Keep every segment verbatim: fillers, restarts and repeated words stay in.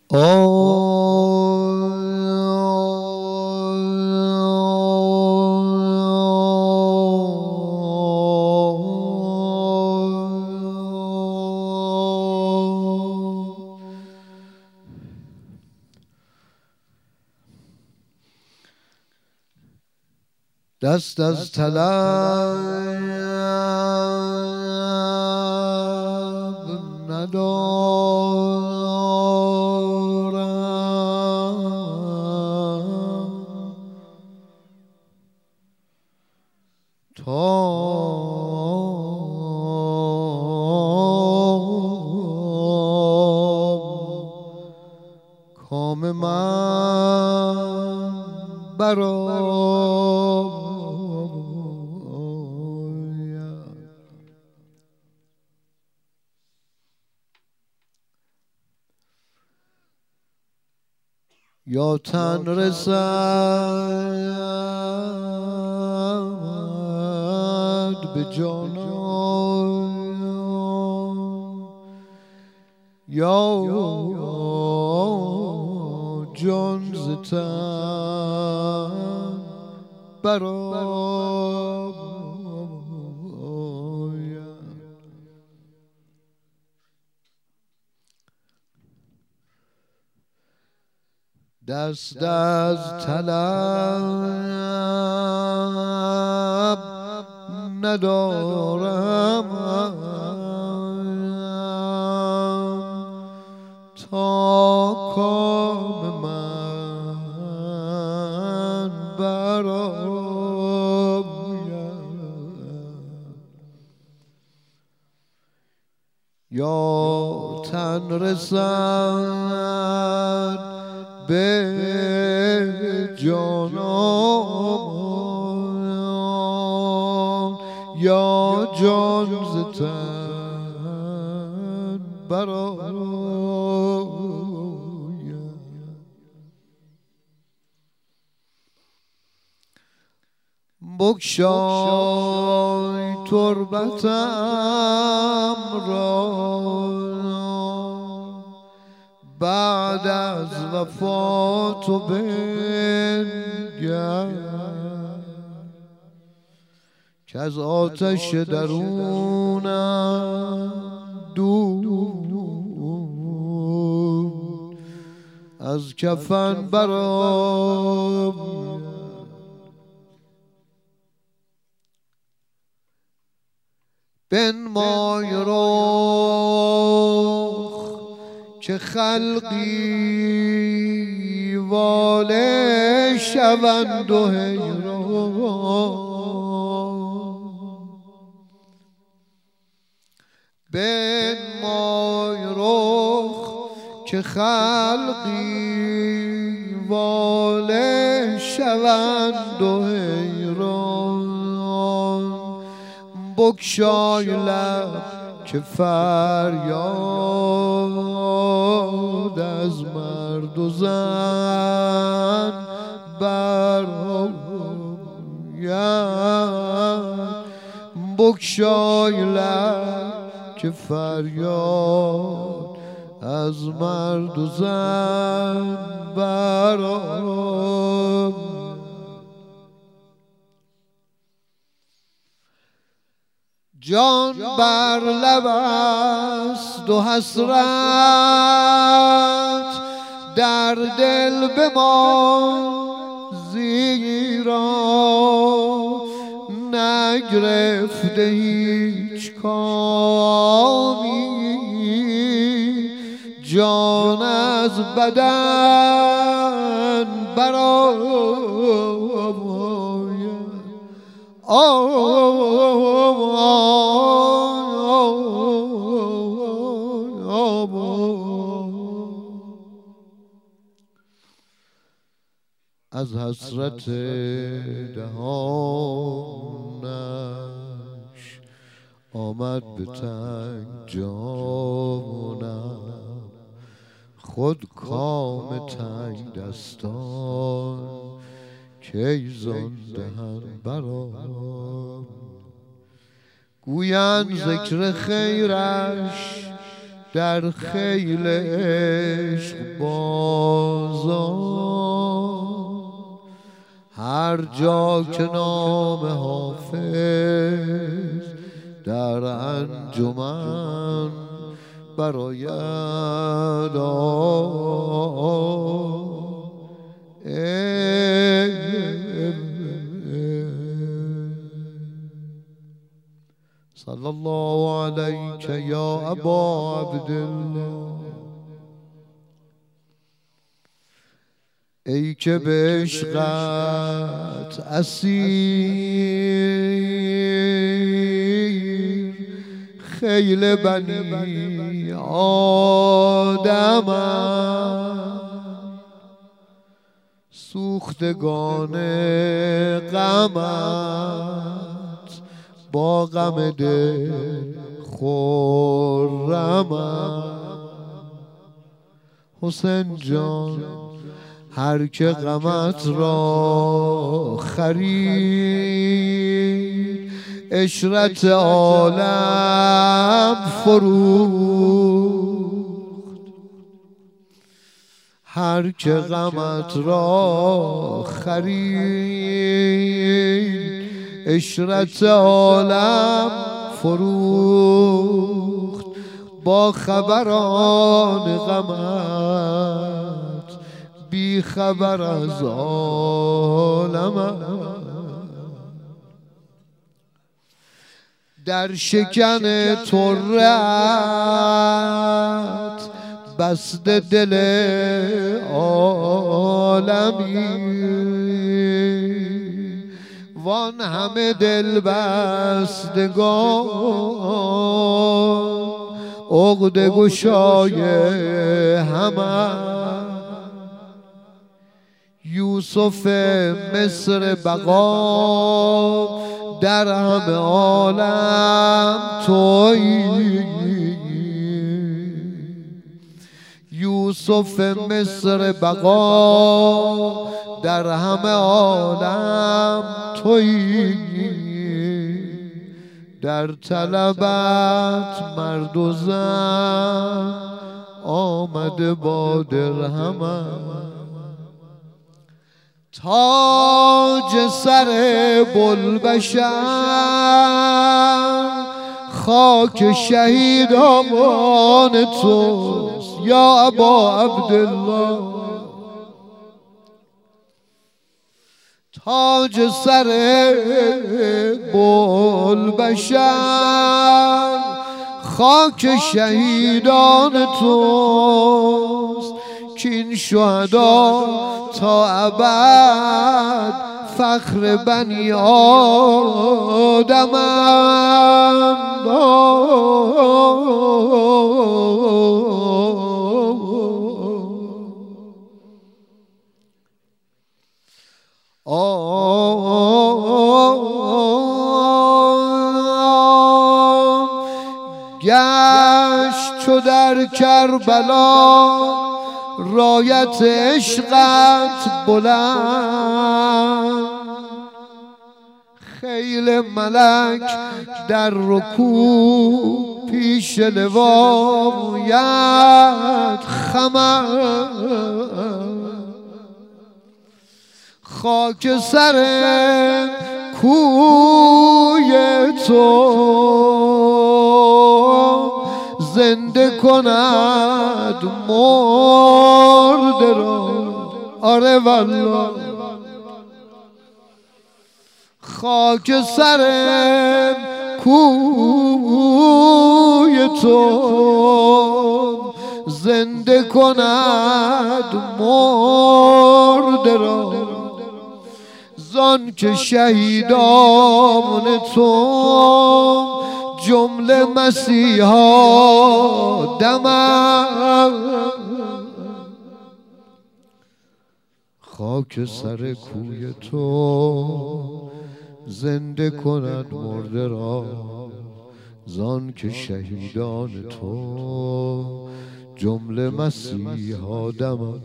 دست از طلب ندارم تا کام من برآید. یا تن رسد به جانان، یا جان ز تن برآید. دست از طلب ندارم تا کام من برآید. یا تن رسد به جانان، یا جان ز تن برآید. بگشای تربتم را بعد از وفات و بنگر، که از آتش درونم دود از کفن برآید. بنمای رخ که خلقی واله شوند و حیران، بنمای رخ که خلقی واله شوند و حیران. بگشای لب که فریاد از مرد و زن برآید. بگشای لب که فریاد از مرد و زن برآید. جان بر لب است و حسرت در دل بمان، زیرا نگرفته هیچ کامی جان از بدن برآید. از حسرت دهانش آمد به تنگ جانم، خود کام تنگ دستان کی زان دهن برآید. گویند ذکر خیرش در خیل عشق بازان، هر جا که نام حافظ در انجمن براید صلی الله علیک یا ابا عبدالله. ای که به عشقت اسیر خیل بنی آدم، سوختگان غمت با غم دل خرمم. حسین جان هر که غمت را خرید عشرت عالم فروخت، هر که غمت را خرید عشرت عالم فروخت. با خبران غمت بی خبر از عالم، در شکن طرت بسته دل عالمی، وان همه دل بستگان عقده گشای همه. یوسف مصر بقا در همه عالم تویی، یوسف مصر بقا در همه عالم تویی. در طلبت مرد و زن آمده با درهم، تاج سر بلبشر خاک شهیدان توست یا ابا عبدالله. تاج سر بلبشر خاک شهیدان توست، کین شهدا تا ابد فخر بنی آدمند. گشت چو در کربلا رایت عشقت بلند، خیل ملک در رکوع پیش لوایت خمر. خاک سر کوی تو زنده کند مرده را. آره والله خاک سر کوی تو زنده کند مرده را. زان که شهیدان تو جمله مسیحا دمم. خاک سر کوی تو زنده کند مرده را. زان که شهیدان تو جمله مسیحا دمم.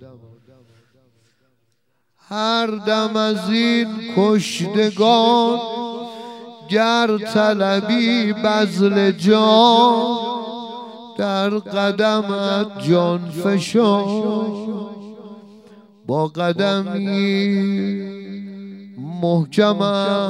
هر دم از این کشتگان گر طلبی بذل جان، در قدمت جان فشان، با قدمی محکم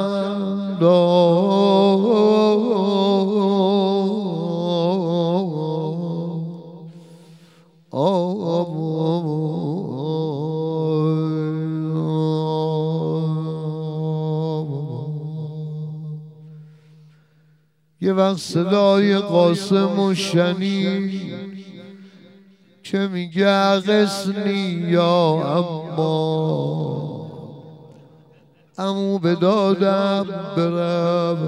یه وقت صدای قاسمو شنید که میگه اغثنی یا اما، عمو به دادم برم.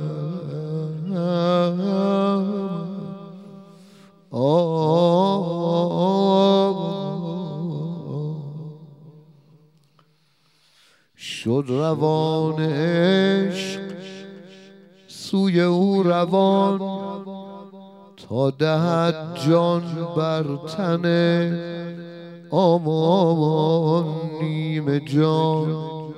شد روان عشق سوی او روان، تا دهد جان بر تن آمان نیم جان.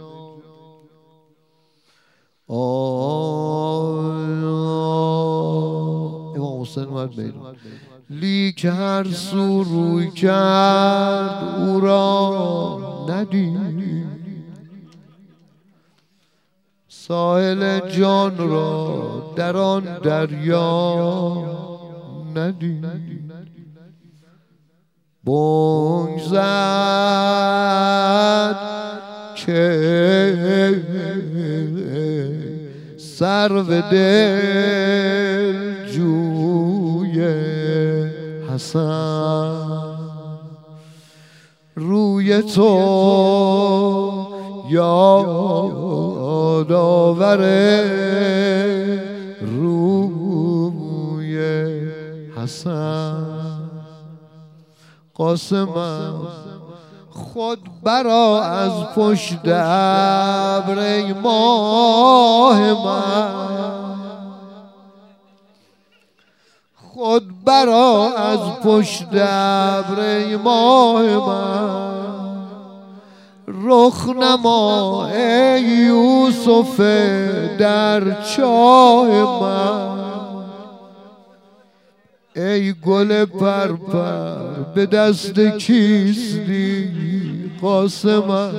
امام حسین اومد بیرون، لیک هر سو روی کرد او را ندید، ساحل جان را در آن دریا ندید. بانگ زد که سرو دل جوی حسن، روی تو یادآور روی حسن. قاسمم خود برا از پشت ابر ای ماه من، خود برا از پشت ابر ای ماه من، رخ نما ای یوسف در چاه من. ای گل پرپر به دست کیستی قاسمم،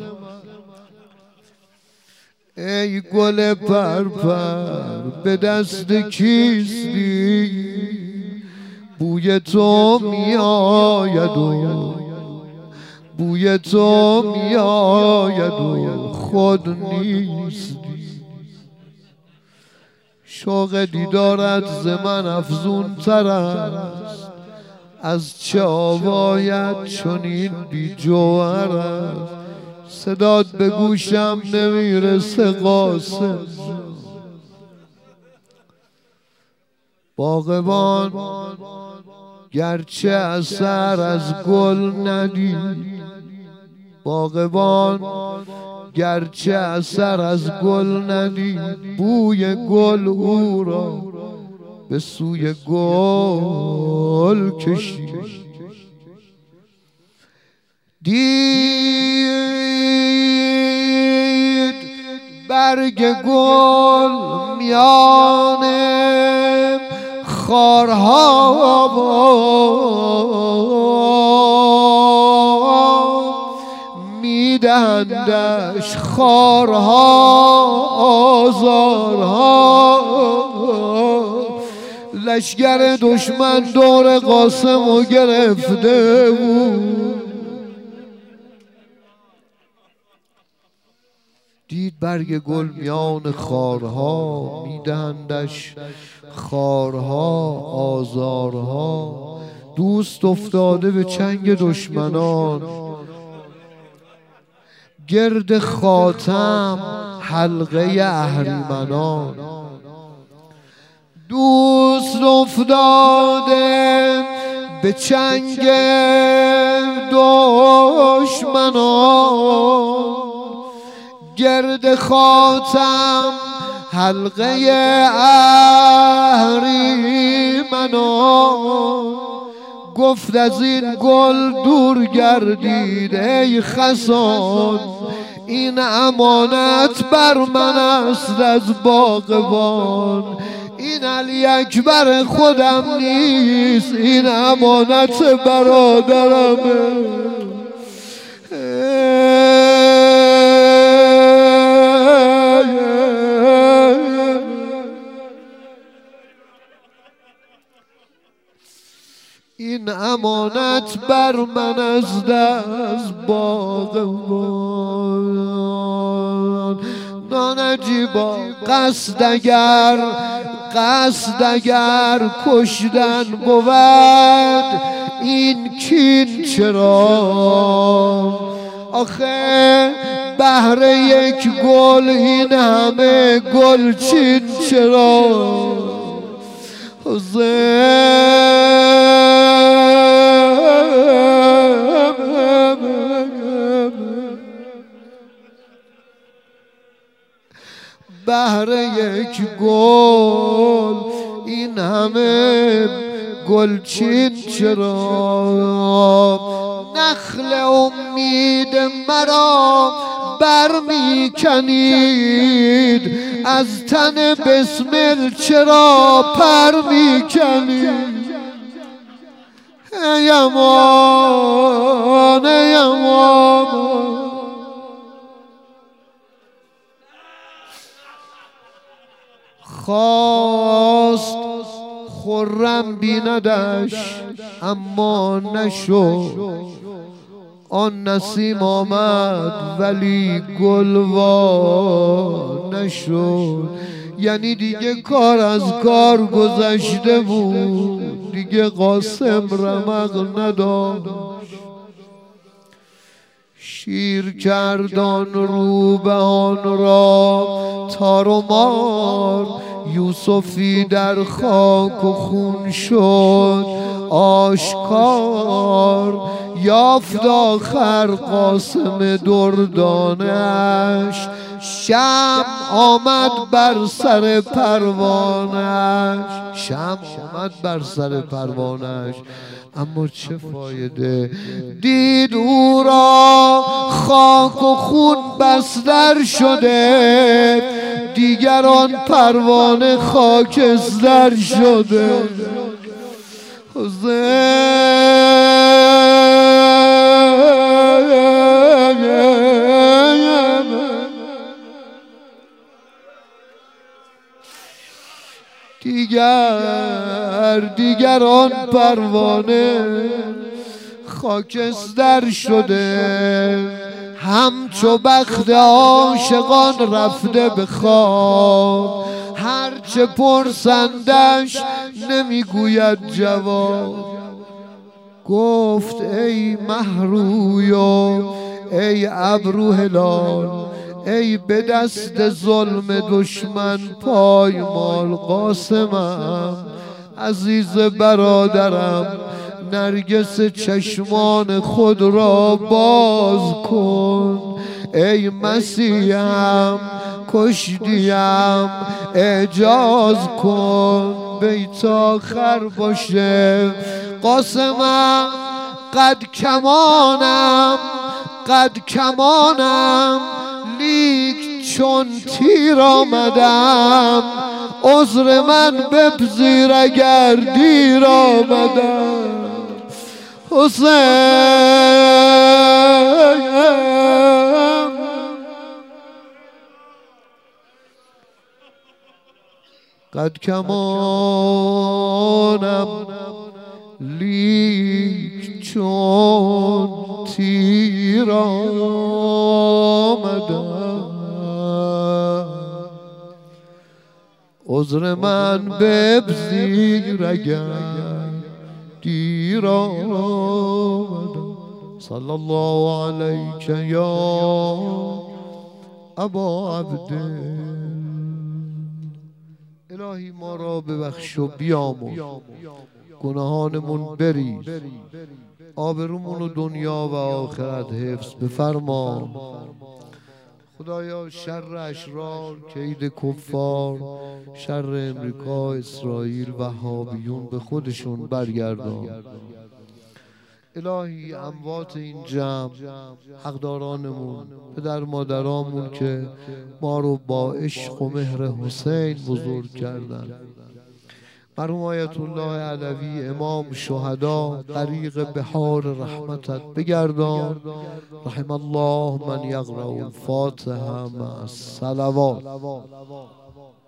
ای گل پرپر به دست کیستی، بوی تو می آید و بوی تو می آید و خود نیستی. شوق دیدارت ز من افزون تر است، از چه آواید چنین بی جوهر است. صدات به گوشم نمیرسه قاسم، باغبان گرچه اثر از گل ندید، باغبان گرچه اثر از گل ندید، بوی گل او را به سوی گل کشید. دید برگ گل میان خارها میدندش خارها آزارها. لشگر دشمن دور قاسمو گرفته بود، دید برگ گل میان خارها میدهندش خارها آزارها. دوست افتاده به چنگ دشمنان، گرد خاتم حلقه اهریمنان. دوست افتاده به چنگ دشمنان، گرد خاتم حلقه اهریمنان. گفت از این گل دور گردید ای خسان، این امانت بر من است از باغبان، این علی اکبر خودم نیست، این امانت برادرمه. این امانت بر من از دست باغبان. نانجیبا قصد اگر قصد اگر کشتن بود، این کین چرا؟ آخه بهر یک گل این همه گل چین چرا؟ بهر یک گل این همه گلچین چرا؟ نخل امید مرا برمیکنید، از تن بسمل چرا پر میکنید؟ ای امان ای امان. خواست خرم بیندش اما نشد، آن نسیم آمد ولی گلوا نشد. یعنی دیگه کار از کار گذشته بود، دیگه قاسم رمق نداشت. شیر کردان روبهان را تار و مار، یوسفی در خاک و خون شد آشکار. یافت آخر قاسم دردانش، شمع آمد بر سر پروانش. شمع آمد بر سر پروانش، اما چه فایده؟ دید او را خاک و خون بستر شده، دیگران پروانه خاکستر شده. دیگر دیگران پروانه خاکستر شده. همچو بخت عاشقان رفته به خواب، هرچه پرسندش نمیگوید جواب. گفت ای مهروی و ای ابرو هلال، ای به دست ظلم دشمن پایمال. قاسمم عزیز برادرم، نرگس چشمان خود را باز کن. ای مسیحم کشتیم اعجاز کن، بیت آخر باشه. قاسمم قد کمانم قد کمانم، لیک چون تیر آمدم. عذر من بپذیر اگر دیر آمدم. حسین قد کمانم، لیک چون تیر آمدم. عذر من بپذیر اگر دیر آمدم. صلی الله علیک یا ابا عبدالله. الهی ما را ببخش و بیامرز، گناهانمون بریز، آبرومون و دنیا و آخرت حفظ بفرما. خدایا شر اشرار، کید کفار، شر امریکا، اسرائیل، وهابیون به خودشون برگردان. الهی اموات این جمع، حقدارانمون، پدر مادرامون که ما رو با عشق و مهر حسین بزرگ کردن، مرحوم آیت الله علوی امام شهدا غریق بحار رحمتت بگردان. رحم الله من یقرأ الفاتحه مع الصلوات.